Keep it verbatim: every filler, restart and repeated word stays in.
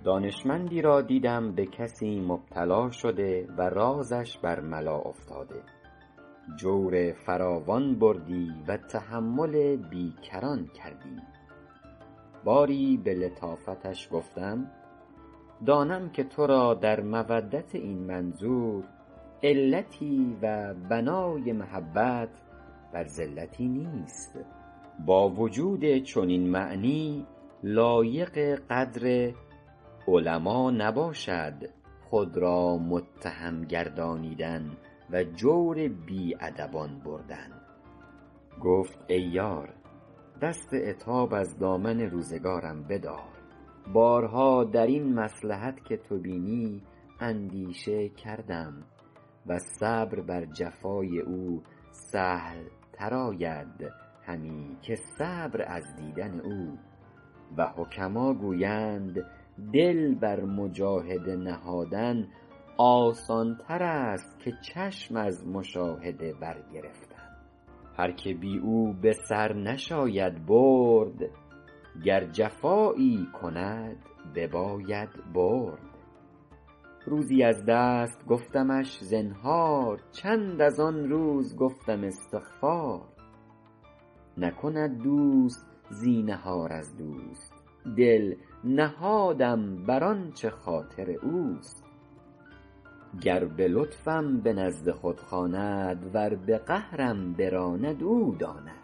دانشمندی را دیدم به کسی مبتلا شده و رازش بر ملا افتاده. جور فراوان بردی و تحمل بی کران کردی. باری به لطافتش گفتم دانم که تو را در مودت این منظور علتی و بنای محبت بر زلتی نیست. با وجود چنین معنی لایق قدر علما نباشد خود را متهم گردانیدن و جور بی ادبان بردن. گفت ای یار دست عتاب از دامن روزگارم بدار. بارها در این مصلحت که تو بینی اندیشه کردم و صبر بر جفای او سهل تر آید همی که صبر از دیدن او. و حکما گویند دل بر مجاهده نهادن آسان تر است که چشم از مشاهده برگرفتن. هر که بی او به سر نشاید برد گر جفایی کند بباید برد. روزی از دست گفتمش زنهار چند از آن روز گفتم استغفار. نکند دوست زینهار از دوست دل نهادم بر آنچه خاطر اوست. گر به لطفم به نزد خود خواند ور به قهرم براند او داند.